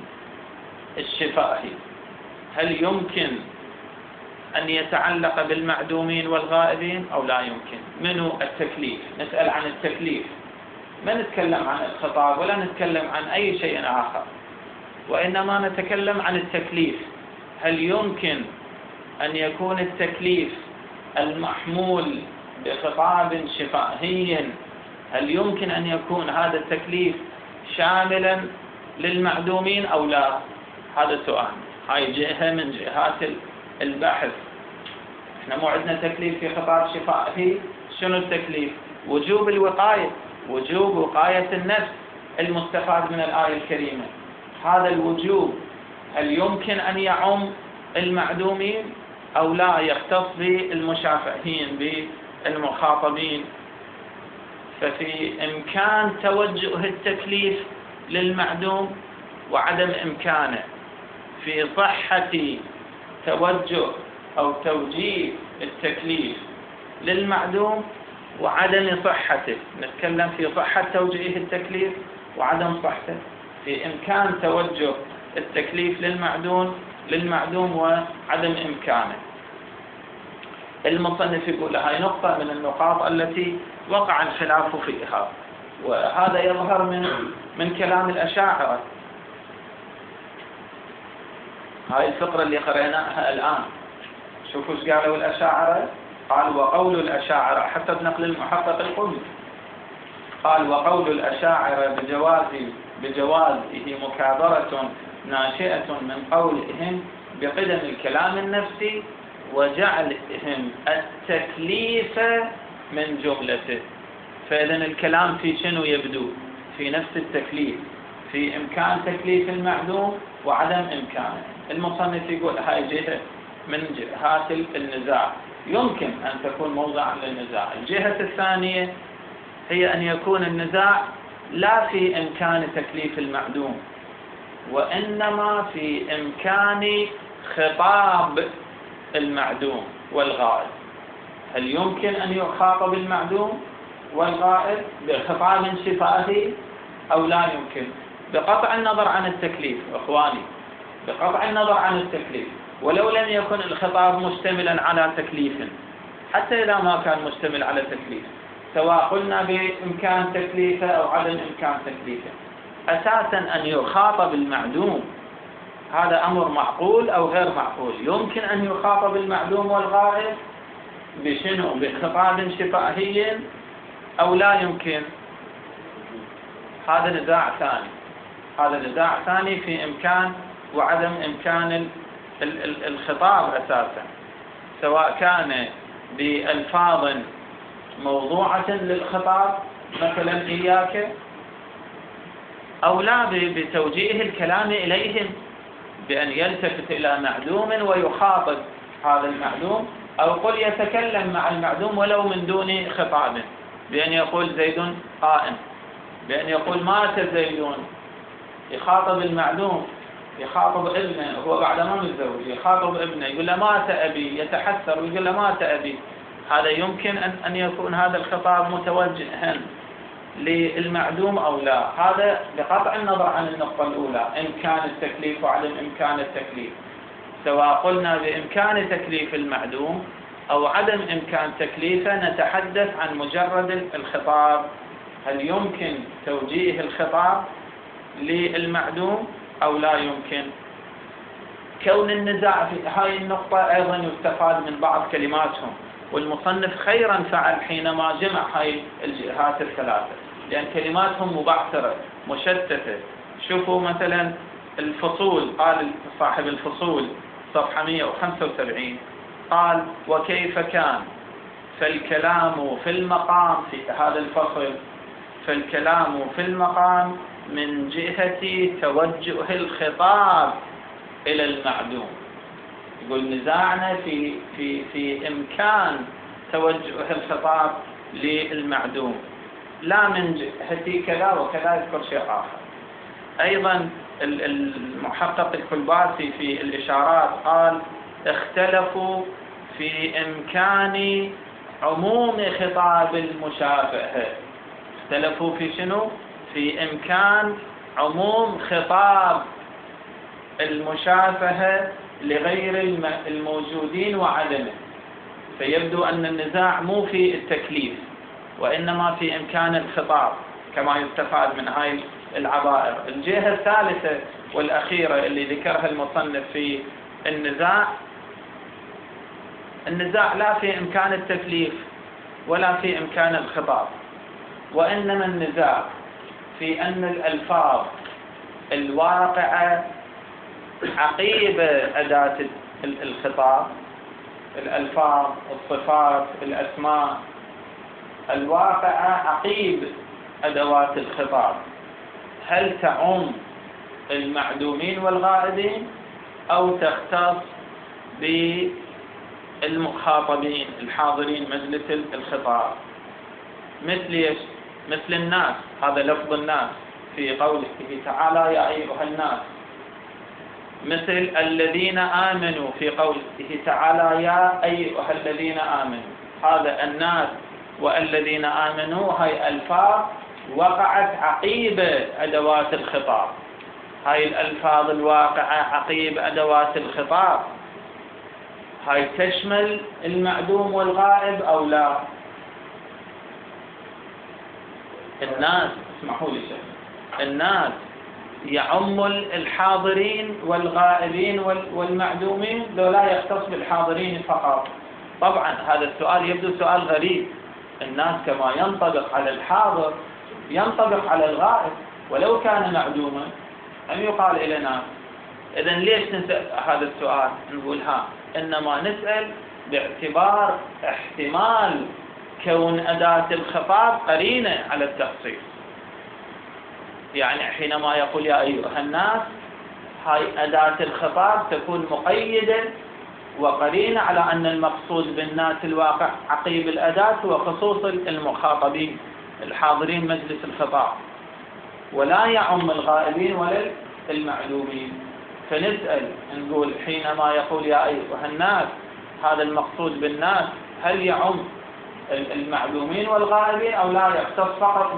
الشفائي هل يمكن أن يتعلق بالمعدومين والغائبين أو لا يمكن؟ منو التكليف؟ نسأل عن التكليف، ما نتكلم عن الخطاب ولا نتكلم عن أي شيء آخر، وإنما نتكلم عن التكليف. هل يمكن أن يكون التكليف المحمول بخطاب شفائي، هل يمكن أن يكون هذا التكليف شاملا للمعدومين أو لا؟ هذا سؤال. هاي جهة من جهات البحث. احنا مو عندنا تكليف في خطاب شفائي. شنو التكليف؟ وجوب الوقاية، وجوب وقاية النفس المستفاد من الآية الكريمة. هذا الوجوب هل يمكن أن يعم المعدومين أو لا يختص بالمشافهين بالمخاطبين؟ ففي إمكان توجه التكليف للمعدوم وعدم إمكانه، في صحة توجه أو توجيه التكليف للمعدوم وعدم صحته. نتكلم في صحة توجيه التكليف وعدم صحته. في إمكان توجه التكليف للمعدوم للمعدوم وعدم إمكانه. المصنف يقول هاي نقطة من النقاط التي وقع الخلاف فيها، وهذا يظهر من من كلام الأشاعرة. هاي الفقرة اللي قرأناها الآن، شوفوا ايش قالوا الأشاعرة. قال وقول الأشاعرة حتى بنقل المحقق القمي، قال وقول الأشاعرة بجواز بجوازه مكابرة ناشئة من قولهم بقدم الكلام النفسي وجعلهم التكليف من جملته. فإذا الكلام في شنو يبدو؟ في نفس التكليف، في إمكان تكليف المعدوم وعدم إمكانه. المصنف يقول هاي جهة من جهات النزاع يمكن أن تكون موضعا للنزاع. الجهة الثانية هي أن يكون النزاع لا في إمكان تكليف المعدوم، وإنما في إمكان خطاب المعدوم والغائب. هل يمكن أن يخاطب المعدوم والغائب بخطاب شفاهي أو لا يمكن؟ بقطع النظر عن التكليف أخواني، بقطع النظر عن التكليف، ولو لم يكن الخطاب مشتملا على تكليف، حتى إذا ما كان مشتمل على تكليف، سواء قلنا بإمكان تكليفه أو عدم إمكان تكليفه، أساسا أن يخاطب المعدوم هذا أمر معقول أو غير معقول. يمكن أن يخاطب المعدوم والغائب بشنو؟ بخطاب شفاهي أو لا يمكن؟ هذا نزاع ثاني، هذا نزاع ثاني في إمكان وعدم إمكان الخطاب أساسا، سواء كان بألفاظ موضوعة للخطاب مثلا إياك، أو لا بتوجيه الكلام إليهم بأن يلتفت إلى معدوم ويخاطب هذا المعدوم، أو قل يتكلم مع المعدوم ولو من دون خطاب، بأن يقول زيد قائم، بأن يقول مات زيدون، يخاطب المعدوم، يخاطب ابنه هو بعد ما متزوج، يخاطب ابنه يقول له مات أبي، يتحسر ويقول له مات أبي. هذا يمكن أن أن يكون هذا الخطاب متوجها للمعدوم أو لا؟ هذا بقطع النظر عن النقطة الأولى، إمكان التكليف وعدم إمكان التكليف، سواء قلنا بإمكان تكليف المعدوم أو عدم إمكان تكليفه، نتحدث عن مجرد الخطاب. هل يمكن توجيه الخطاب للمعدوم أو لا يمكن؟ كون النزاع في هذه النقطة أيضا يستفاد من بعض كلماتهم، والمصنف خيرا فعل حينما جمع هاي الجهات الثلاثة، لأن كلماتهم مبعثرة مشتتة. شوفوا مثلا الفصول، قال صاحب الفصول صفحة مئة وخمسة وسبعين، قال وكيف كان فالكلام في المقام، في هذا الفصل فالكلام في المقام من جهة توجه الخطاب إلى المعدوم. يقول نزاعنا في في في إمكان توجه الخطاب للمعدوم، لا من جهة كذا وكذا. يذكر شيء آخر أيضا المحقق الكلباسي في الإشارات، قال اختلفوا في إمكان عموم خطاب المشافهة. اختلفوا في شنو؟ في إمكان عموم خطاب المشافهة لغير الموجودين وعدمه. فيبدو أن النزاع مو في التكليف، وإنما في إمكان الخطاب كما يستفاد من هاي العبائر. الجهة الثالثة والأخيرة اللي ذكرها المصنف في النزاع، النزاع لا في إمكان التكليف ولا في إمكان الخطاب، وإنما النزاع في أن الألفاظ الواقعة عقيب أداة الخطاب، الألفاظ، الصفات، الأسماء الواقعة عقيب أدوات الخطاب، هل تعم المعدومين والغائبين أو تختص بالمخاطبين الحاضرين مجلس الخطاب؟ مثل مثل الناس، هذا لفظ الناس في قوله تعالى يا أيها الناس. مثل الذين آمنوا في قوله تعالى يا أيها الذين آمنوا، هذا الناس والذين آمنوا هاي ألفاظ وقعت عقيب أدوات الخطاب. هاي الألفاظ الواقعة عقيب أدوات الخطاب هاي تشمل المعدوم والغائب أو لا؟ الناس، اسمحوا لي شيء، الناس يعم الحاضرين والغائبين والمعدومين، لو لا يختص بالحاضرين فقط؟ طبعا هذا السؤال يبدو سؤال غريب. الناس كما ينطبق على الحاضر ينطبق على الغائب ولو كان معدوما، أم يقال لنا إذا ليش نسأل هذا السؤال؟ نقول ها إنما نسأل باعتبار احتمال كون أداة الخطاب قرينة على التخصيص. يعني حينما يقول يا أيها الناس، هاي أداة الخطاب تكون مقيدة وقرينة على أن المقصود بالناس الواقع عقيب الأداة هو خصوص المخاطبين الحاضرين مجلس الخطاب، ولا يعم الغائبين ولا المعلومين. فنسأل نقول حينما يقول يا أيها الناس، هذا المقصود بالناس هل يعم المعلومين والغائبين أو لا يختص فقط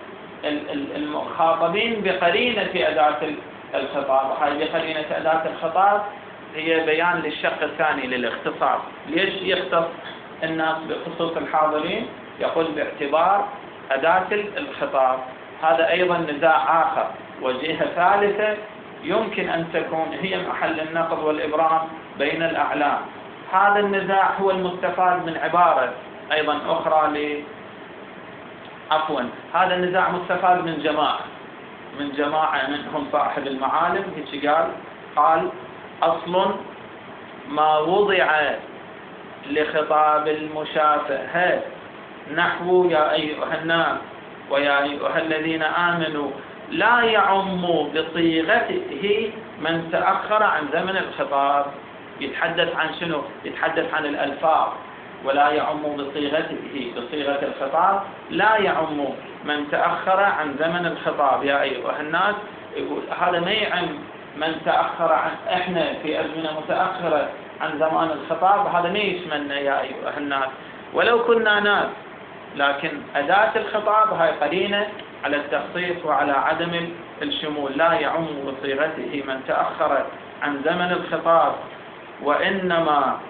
بالمخاطبين بقرينة أداة الخطاب؟ هذه بقرينة أداة الخطاب هي بيان للشق الثاني للاختصاص. ليش يختص الناس بخصوص الحاضرين؟ يقول باعتبار أداة الخطاب. هذا أيضا نزاع آخر وجهة ثالثة يمكن أن تكون هي محل النقد والإبرام بين الأعلام. هذا النزاع هو المستفاد من عبارة أيضا أخرى ل عفوا هذا النزاع مستفاد من جماعة من جماعة منهم صاحب المعالم. هيك قال قال أصل ما وضع لخطاب المشافهة نحو يا أيها الناس ويا أيها الذين آمنوا لا يعم بصيغته من تأخر عن زمن الخطاب. يتحدث عن شنو؟ يتحدث عن الألفاظ، ولا يعم بصيغته بصيغة الخطاب، لا يعم من تأخر عن زمن الخطاب يا أيها الناس. يقول هذا ما يعم من تأخر عن، احنا في أزمنة متأخرة عن زمان الخطاب، هذا ما يشملنا يا أيها الناس ولو كنا ناس. لكن أداة الخطاب هاي قرينة على التخصيص وعلى عدم الشمول. لا يعم بصيغته من تأخر عن زمن الخطاب، وإنما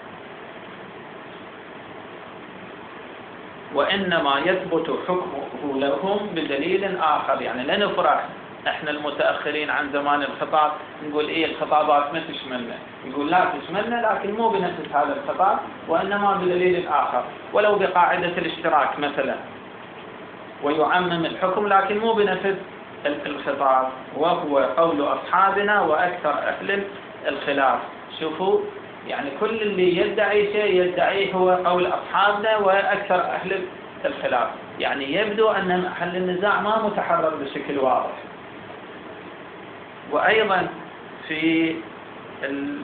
وإنما يثبت حكمه لهم بدليل آخر. يعني لا نفرح احنا المتأخرين عن زمان الخطاب نقول ايه الخطابات ما تشملنا، نقول لا تشملنا لكن مو بنفس هذا الخطاب وإنما بدليل آخر، ولو بقاعدة الاشتراك مثلا، ويعمم الحكم لكن مو بنفس الخطاب، وهو قول أصحابنا وأكثر أهل الخلاف. شوفوا يعني كل اللي يدعي شيء يدعيه هو قول أصحابنا وأكثر أهل الخلاف. يعني يبدو أن محل النزاع ما متحرر بشكل واضح. وأيضا في ال...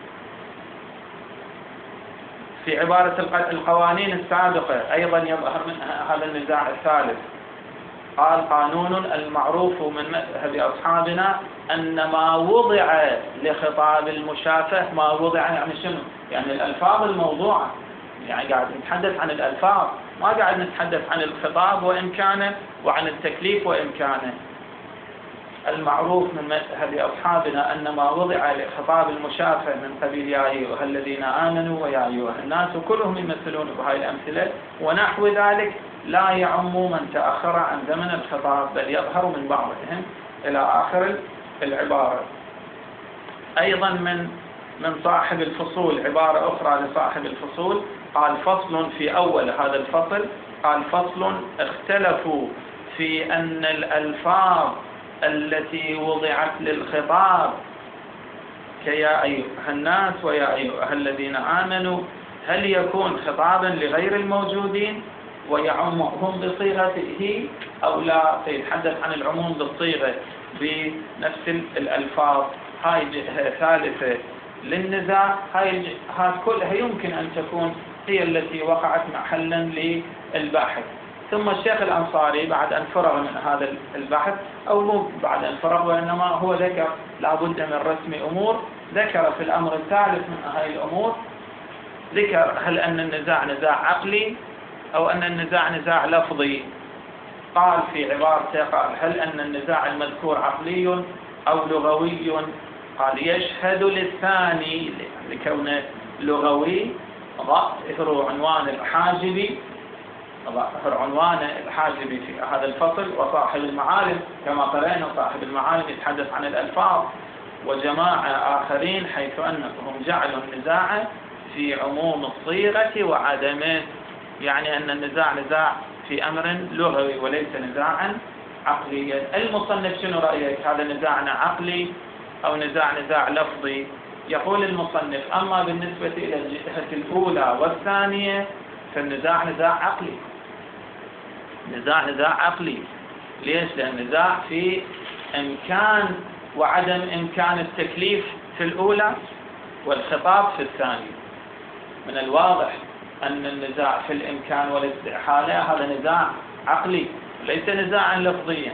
في عبارة القوانين السابقة أيضا يظهر منها هذا النزاع الثالث. قال قانون المعروف من مذهب أصحابنا أن ما وضع لخطاب المشافه، ما وضع يعني شنو؟ يعني الألفاظ الموضوعة، يعني قاعد نتحدث عن الألفاظ، ما قاعد نتحدث عن الخطاب وإمكانه وعن التكليف وإمكانه. المعروف من مذهب أصحابنا أن ما وضع لخطاب المشافه من قبيل يا أيها الذين آمنوا ويا أيها الناس وكلهم يمثلون بهذه الأمثلة ونحو ذلك لا يعم من تأخر عن زمن الخطاب بل يظهر من بعضهم إلى آخر العبارة. أيضا من من صاحب الفصول عبارة أخرى لصاحب الفصول قال فصل في أول هذا الفصل، قال فصل اختلفوا في أن الألفاظ التي وضعت للخطاب كيا أيها الناس ويا أيها الذين آمنوا هل يكون خطابا لغير الموجودين ويعمهم بصيغته أو لا، فيتحدث عن العموم بالصيغة بنفس الألفاظ. هاي جهة ثالثة للنزاع. هاي هاي كلها يمكن أن تكون هي التي وقعت محلا للباحث. ثم الشيخ الأنصاري بعد أن فرغ من هذا البحث، أو مو بعد أن فرغ وإنما هو ذكر لابد من رسم أمور، ذكر في الأمر الثالث من هذه الأمور، ذكر هل أن النزاع نزاع عقلي أو أن النزاع نزاع لفظي. قال في عبارته، قال هل أن النزاع المذكور عقلي أو لغوي؟ قال يشهد للثاني لكونه لغوي. ظاهر عنوان الحاجبي ظاهر عنوان الحاجبي في هذا الفصل، وصاحب المعالم كما قرأنا صاحب المعالم يتحدث عن الألفاظ، وجماعة آخرين حيث أنهم جعلوا النزاع في عموم الصيغة وعدمه، يعني أن النزاع نزاع في أمر لغوي وليس نزاعا عقليا. المصنف شنو رأيك، هذا نزاعنا عقلي أو نزاع نزاع لفظي؟ يقول المصنف أما بالنسبة إلى الجهة الأولى والثانية فالنزاع نزاع عقلي، نزاع نزاع عقلي. ليش؟ لأن النزاع في إمكان وعدم إمكان التكليف في الأولى والخطاب في الثانية. من الواضح أن النزاع في الإمكان والاستحالة هذا نزاع عقلي ليس نزاعا لفظيا.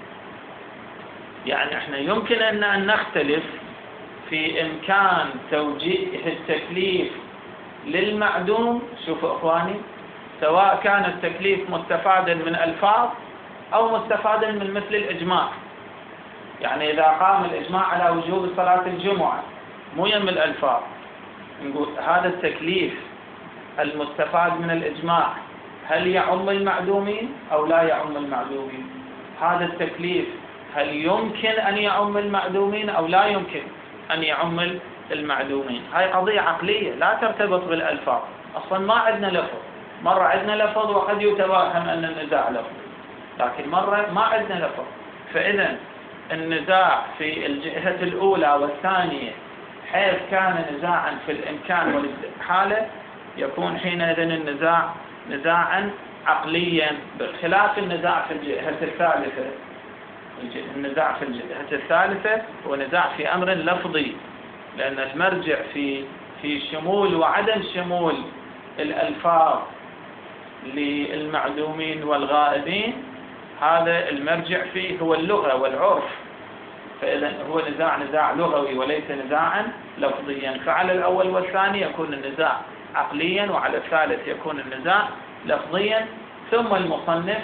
يعني احنا يمكن أن نختلف في إمكان توجيه التكليف للمعدوم، شوفوا إخواني، سواء كان التكليف مستفادا من ألفاظ أو مستفادا من مثل الإجماع. يعني إذا قام الإجماع على وجوب صلاة الجمعة مو يم الألفاظ، نقول هذا التكليف المستفاد من الإجماع هل يعم المعدومين أو لا يعم المعدومين؟ هذا التكليف هل يمكن أن يعم المعدومين أو لا يمكن أن يعم المعدومين؟ هاي قضية عقلية لا ترتبط بالألفاظ. أصلا ما عندنا لفظ، مرة عندنا لفظ وقد يتوهم أن النزاع لفظ، لكن مرة ما عندنا لفظ. فإذا النزاع في الجهة الأولى والثانية حيث كان نزاعا في الإمكان والاستحالة يكون حينئذ النزاع نزاعا عقليا، بخلاف النزاع في الجهة الثالثة. النزاع في الجهة الثالثة هو نزاع في أمر لفظي، لأن المرجع في في شمول وعدم شمول الألفاظ للمعدومين والغائبين، هذا المرجع فيه هو اللغة والعرف. فإذا هو نزاع نزاع لغوي وليس نزاعا لفظيا. فعلى الأول والثاني يكون النزاع عقليا، وعلى الثالث يكون النزاع لفظيا. ثم المصنف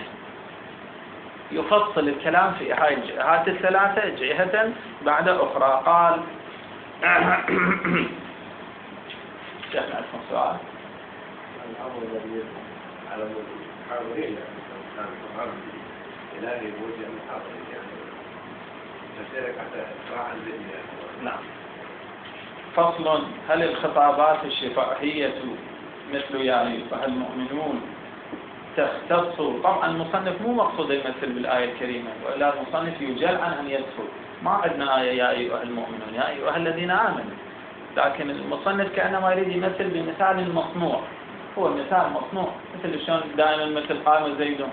يفصل الكلام في هاي الجهات الثلاثة جهة بعد أخرى. قال شيخنا اسمه سؤال الأمر الذي على المحاورين كان محاور إلهي بوجه المحاور يعني تشارك حتى إقراء الذهن. نعم. فصل: هل الخطابات الشفاهية مثل يا أيها المؤمنون تختص؟ طبعا المصنف مو مقصود يمثل بالآية الكريمة، وإلا المصنف يجل عن أن يدخل. ما عندنا آية يا أيها المؤمنون يا أيها الذين آمنوا، لكن المصنف كأنما يريد يمثل بمثال مصنوع. هو مثال مصنوع، مثل شلون دائما مثل قام زيد.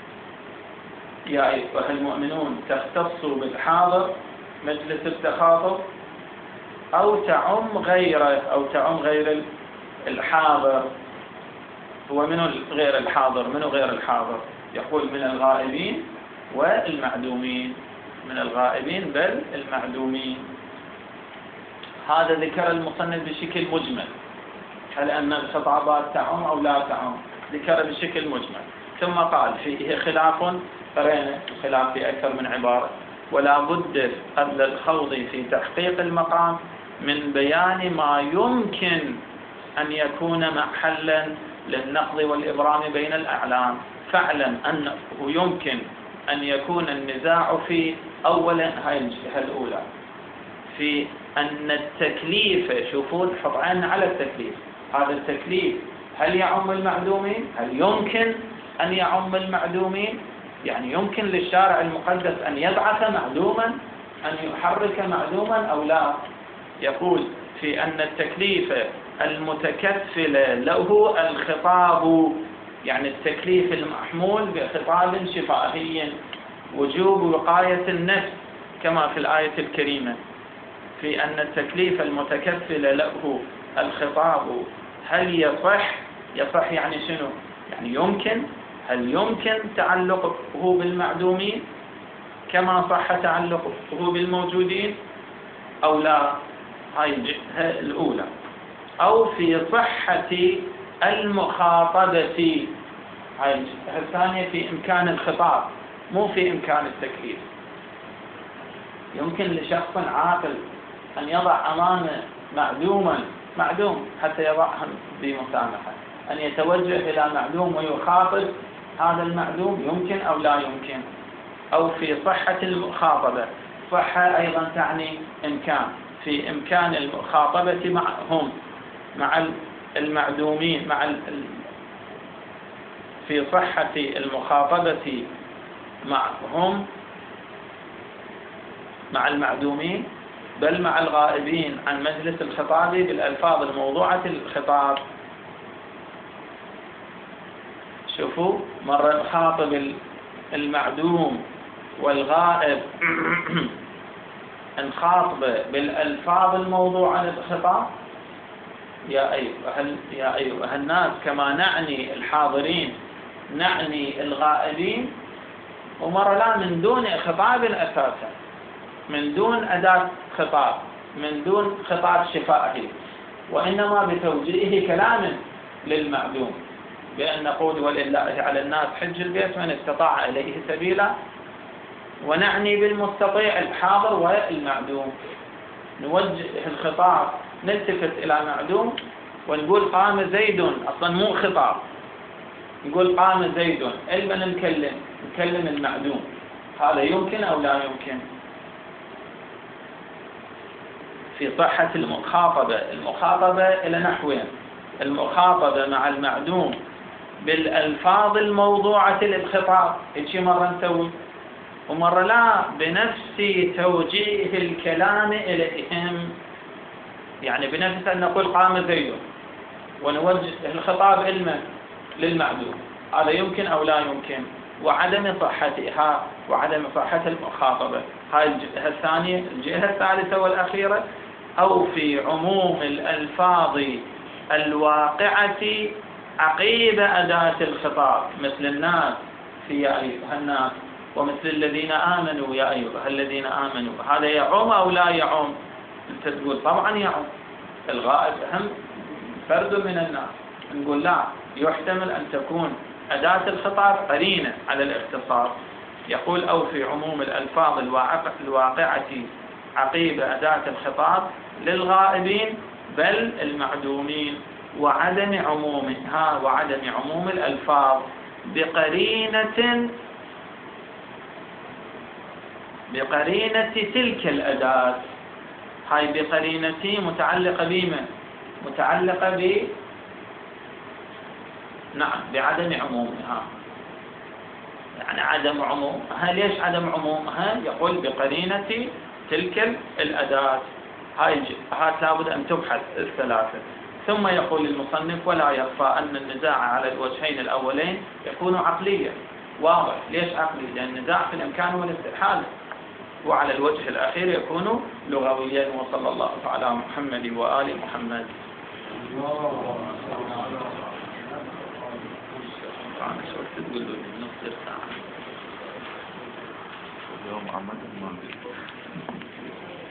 يا أيها المؤمنون تختص بالحاضر مجلس التخاطب، أو تعم غيره أو تعم غير الحاضر. هو منو غير الحاضر؟ منو غير الحاضر؟ يقول من الغائبين والمعدومين، من الغائبين بل المعدومين. هذا ذكر المصنف بشكل مجمل. هل أن الخطابات تعم أو لا تعم؟ ذكر بشكل مجمل. ثم قال فيه خلاف، قرأنا الخلاف في أكثر من عبارة، ولا بد قبل الخوض في تحقيق المقام من بيان ما يمكن أن يكون محلا للنقض والإبرام بين الأعلام. فاعلم أنه يمكن أن يكون النزاع في أولا هاي الجهة الأولى في أن التكليف، شوفون حط عين على التكليف، هذا التكليف هل يعم المعدومين؟ هل يمكن أن يعم المعدومين؟ يعني يمكن للشارع المقدس أن يبعث معدوما، أن يحرك معدوما أو لا؟ يقول في أن التكليف المتكفل له الخطاب، يعني التكليف المحمول بخطاب شفاهي، وجوب وقاية النفس كما في الآية الكريمة. في أن التكليف المتكفل له الخطاب هل يصح؟ يصح يعني شنو؟ يعني يمكن. هل يمكن تعلقه بالمعدومين كما صح تعلقه بالموجودين أو لا؟ هاي الجهة الأولى. أو في صحة المخاطبة، هاي الجهة الثانية، في إمكان الخطاب مو في إمكان التكليف. يمكن لشخص عاقل أن يضع أمامه معدوما معدوم حتى يضعها بمسامحة، أن يتوجه إلى معدوم ويخاطب هذا المعدوم، يمكن أو لا يمكن؟ أو في صحة المخاطبة، صحة أيضا تعني إمكان، في إمكان المخاطبة معهم مع المعدومين، مع في صحة المخاطبة معهم مع المعدومين بل مع الغائبين عن مجلس الخطاب بالألفاظ الموضوعة للخطاب. شوفوا، مرة نخاطب المعدوم والغائب نخاطبه بالألفاظ الموضوعة للخطاب، يا أيها يا أيها الناس، كما نعني الحاضرين نعني الغائبين، ومرة لا، من دون خطاب أساسا، من دون أداة خطاب، من دون خطاب شفائي، وإنما بتوجيه كلام للمعدوم، بأن نقول ولله على الناس حج البيت من استطاع إليه سبيلا، ونعني بالمستطيع الحاضر والمعدوم. نوجه الخطاب، نلتفت إلى معدوم ونقول قام زيد، أصلا مو خطاب، نقول قام زيد، إلما نكلم نكلم المعدوم. هذا يمكن أو لا يمكن؟ في صحة المخاطبة، المخاطبة إلى نحوين: المخاطبة مع المعدوم بالألفاظ الموضوعة للخطاب، هيك مرة نسوي، ومرة لا، بنفس توجيه الكلام إليهم، يعني بنفس أن نقول قام زيد ونوجه الخطاب علما للمعدوم. هذا يمكن أو لا يمكن؟ وعدم صحتها وعدم صحة المخاطبة، هاي الجهة الثانية. الجهة الثالثة والأخيرة: أو في عموم الألفاظ الواقعة عقيب أداة الخطاب، مثل الناس في يا أيها الناس، ومثل الذين آمنوا يا أيها الذين آمنوا. هذا يعم أو لا يعم؟ أنت تقول طبعا يعم، الغائب أهم فرد من الناس. نقول لا، يحتمل أن تكون أداة الخطاب قرينة على الاختصار. يقول: أو في عموم الألفاظ الواقعة عقيب أداة الخطاب للغائبين بل المعدومين، وعدم عمومها وعدم عموم الألفاظ بقرينة بقرينة تلك الأداة. هاي بقرينتي متعلقة بما متعلقة ب نعم بعدم عمومها، يعني عدم عمومها. ليش عدم عمومها؟ يقول بقرينة تلك الأداة. هاي الجهات لابد أن تبحث الثلاثة. ثم يقول المصنف: ولا يخفى أن النزاع على الوجهين الأولين يكون عقليا. واضح. ليش عقلي؟ لأن النزاع في الإمكان والاستحالة. وعلى الوجه الأخير يكون لغويا. وصلى الله على محمد وآل محمد. أنا شو تقول له نص ساعة اليوم عمد الماضي.